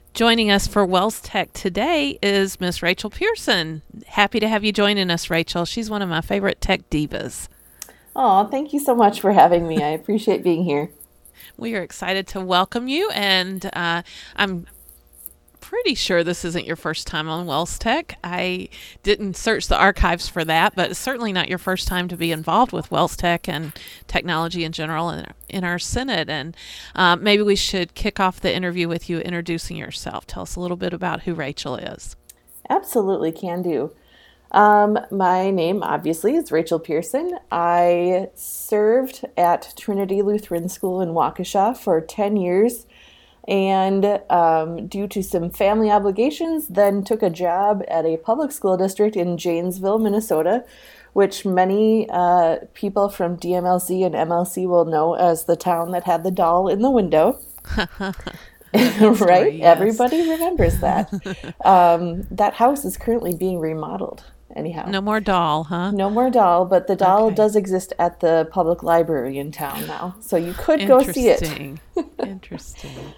Joining us for Wells Tech today is Miss Rachel Pearson. Happy to have you joining us, Rachel. She's one of my favorite tech divas. Oh, thank you so much for having me. I appreciate being here. We are excited to welcome you, and I'm pretty sure this isn't your first time on Wells Tech. I didn't search the archives for that, but it's certainly not your first time to be involved with Wells Tech and technology in general in our Senate. And maybe we should kick off the interview with you introducing yourself. Tell us a little bit about who Rachel is. Absolutely can do. My name, obviously, is Rachel Pearson. I served at Trinity Lutheran School in Waukesha for 10 years and due to some family obligations, then took a job at a public school district in Janesville, Minnesota, which many people from DMLC and MLC will know as the town that had the doll in the window. Right? Story, yes. Everybody remembers that. That house is currently being remodeled, anyhow. No more doll, huh? No more doll, but the doll Okay. does exist at the public library in town now, so you could go see it. Interesting. Interesting.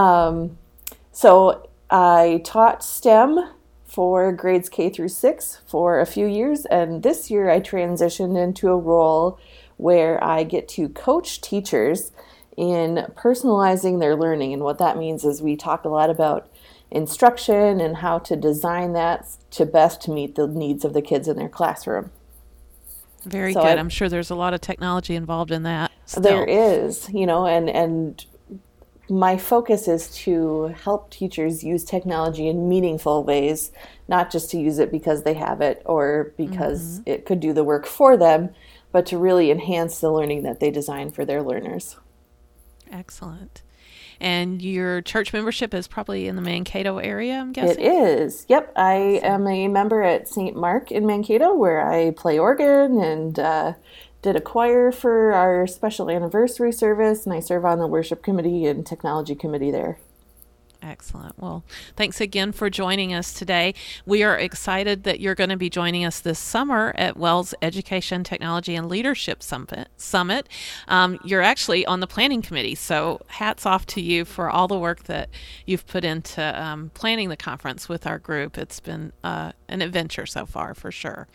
So I taught STEM for grades K through 6 for a few years, and this year I transitioned into a role where I get to coach teachers in personalizing their learning. And what that means is we talk a lot about instruction and how to design that to best meet the needs of the kids in their classroom. Very So good. I, I'm sure there's a lot of technology involved in that there still. is, and my focus is to help teachers use technology in meaningful ways, not just to use it because they have it or because it could do the work for them, but to really enhance the learning that they design for their learners. Excellent. And your church membership is probably in the Mankato area, I'm It guessing? is. Yep, I Excellent. am a member at St. Mark in Mankato where I play organ and did a choir for our special anniversary service, and I serve on the worship committee and technology committee there. Excellent. Well, thanks again for joining us today. We are excited that you're going to be joining us this summer at Wells Education, Technology, and Leadership Summit. You're actually on the planning committee, so hats off to you for all the work that you've put into planning the conference with our group. It's been an adventure so far, for sure.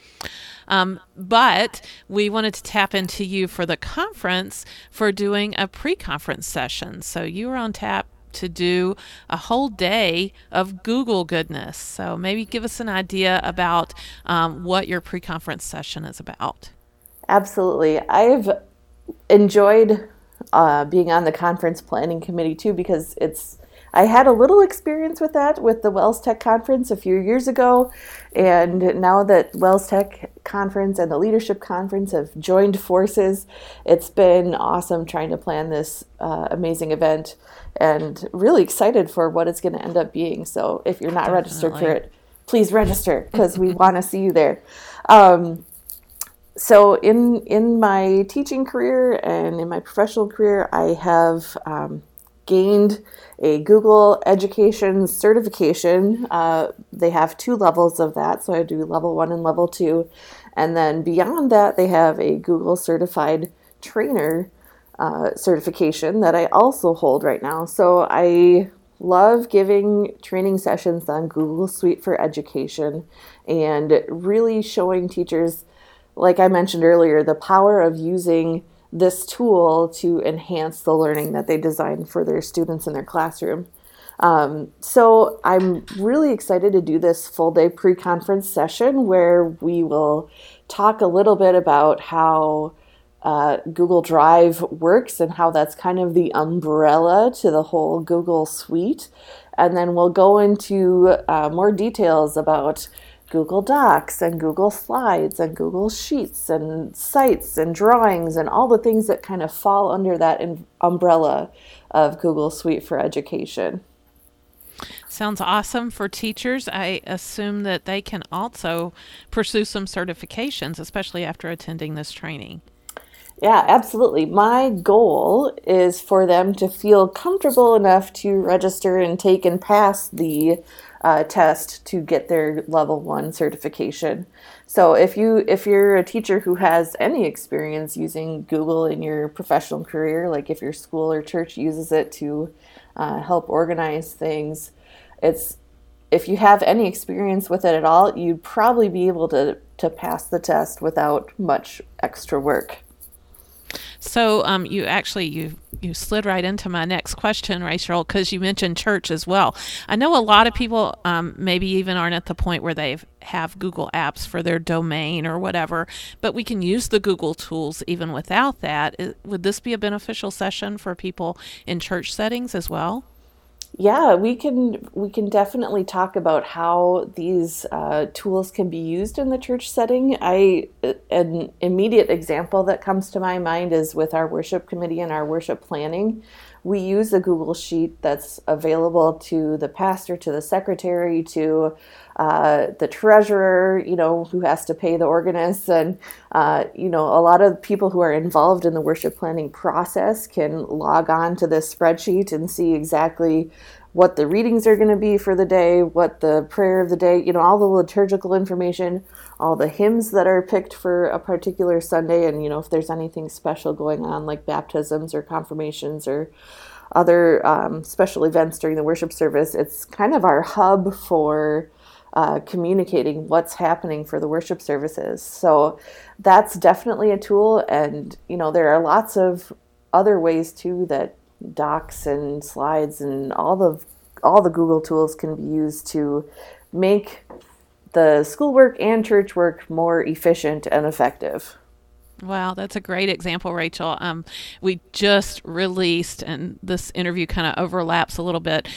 But we wanted to tap into you for the conference for doing a pre-conference session. So you were on tap to do a whole day of Google goodness. So maybe give us an idea about what your pre-conference session is about. Absolutely. I've enjoyed being on the conference planning committee too because I had a little experience with that with the Wells Tech conference a few years ago, and now that Wells Tech conference and the leadership conference have joined forces, it's been awesome trying to plan this amazing event and really excited for what it's going to end up being. So if you're not registered for Definitely. it, please register because we want to see you there. Um, so in my teaching career and in my professional career, I have gained a Google Education certification. They have two levels of that, so I do level 1 and level 2, and then beyond that, they have a Google Certified Trainer certification that I also hold right now. So I love giving training sessions on Google Suite for Education and really showing teachers, like I mentioned earlier, the power of using this tool to enhance the learning that they design for their students in their classroom. So I'm really excited to do this full day pre-conference session where we will talk a little bit about how Google Drive works and how that's kind of the umbrella to the whole Google suite. And then we'll go into more details about Google Docs and Google Slides and Google Sheets and Sites and Drawings and all the things that kind of fall under that umbrella of Google Suite for Education. Sounds awesome for teachers. I assume that they can also pursue some certifications, especially after attending this training. Yeah, absolutely. My goal is for them to feel comfortable enough to register and take and pass the test to get their level 1 certification. So if you're a teacher who has any experience using Google in your professional career, like if your school or church uses it to help organize things, it's if you have any experience with it at all, you'd probably be able to pass the test without much extra work. So you slid right into my next question, Rachel, because you mentioned church as well. I know a lot of people maybe even aren't at the point where they have Google Apps for their domain or whatever, but we can use the Google tools even without that. Would this be a beneficial session for people in church settings as well? Yeah, we can definitely talk about how these tools can be used in the church setting. An immediate example that comes to my mind is with our worship committee and our worship planning. We use a Google Sheet that's available to the pastor, to the secretary, to the treasurer, who has to pay the organist. And, a lot of people who are involved in the worship planning process can log on to this spreadsheet and see exactly what the readings are going to be for the day, what the prayer of the day, all the liturgical information, all the hymns that are picked for a particular Sunday, and, if there's anything special going on like baptisms or confirmations or other special events during the worship service. It's kind of our hub for communicating what's happening for the worship services. So that's definitely a tool. And, there are lots of other ways too that docs and slides and all the Google tools can be used to make the schoolwork and church work more efficient and effective. Wow, that's a great example, Rachel. We just released, and this interview kind of overlaps a little bit,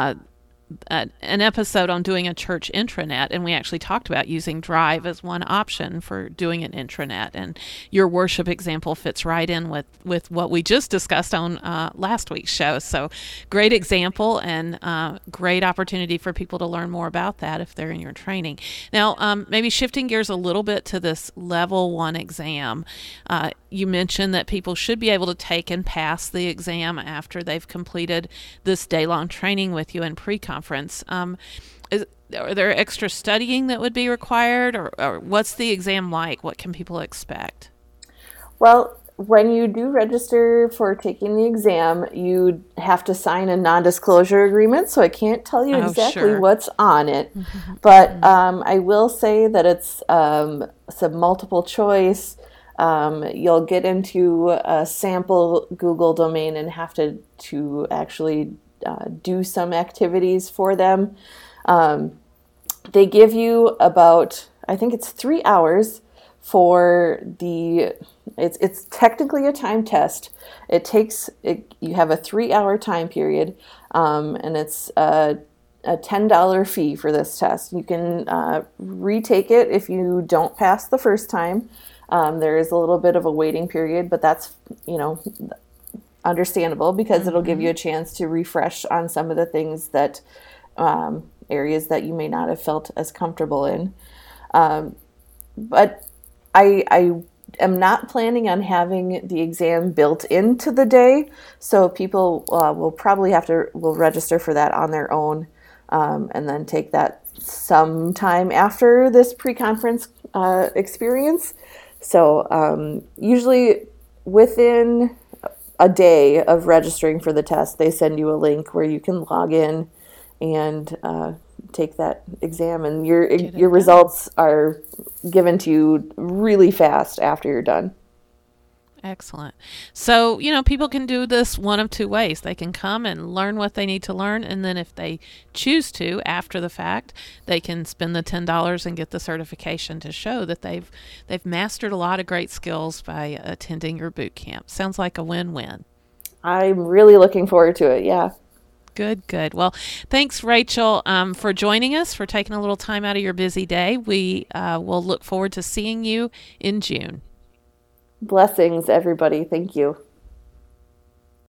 an episode on doing a church intranet, and we actually talked about using Drive as one option for doing an intranet, and your worship example fits right in with what we just discussed on last week's show. So great example, and great opportunity for people to learn more about that if they're in your training. Now, maybe shifting gears a little bit to this level 1 exam. You mentioned that people should be able to take and pass the exam after they've completed this day-long training with you in pre-conference. Are there extra studying that would be required, or what's the exam like? What can people expect? Well, when you do register for taking the exam, you have to sign a non-disclosure agreement, so I can't tell you exactly what's on it. Mm-hmm. But I will say that it's some multiple choice. You'll get into a sample Google domain and have to actually do some activities for them. They give you about, I think it's 3 hours for it's technically a time test. You have a 3-hour time period, and it's a $10 fee for this test. You can retake it if you don't pass the first time. There is a little bit of a waiting period, but that's, understandable because it'll give you a chance to refresh on some of the things that areas that you may not have felt as comfortable in. But I am not planning on having the exam built into the day, so people will register for that on their own, and then take that sometime after this pre-conference experience. So usually within a day of registering for the test, they send you a link where you can log in and take that exam, and your results are given to you really fast after you're done. Excellent. So, people can do this one of two ways. They can come and learn what they need to learn, and then if they choose to, after the fact, they can spend the $10 and get the certification to show that they've mastered a lot of great skills by attending your boot camp. Sounds like a win-win. I'm really looking forward to it, yeah. Good. Well, thanks, Rachel, for joining us, for taking a little time out of your busy day. We will look forward to seeing you in June. Blessings, everybody. Thank you.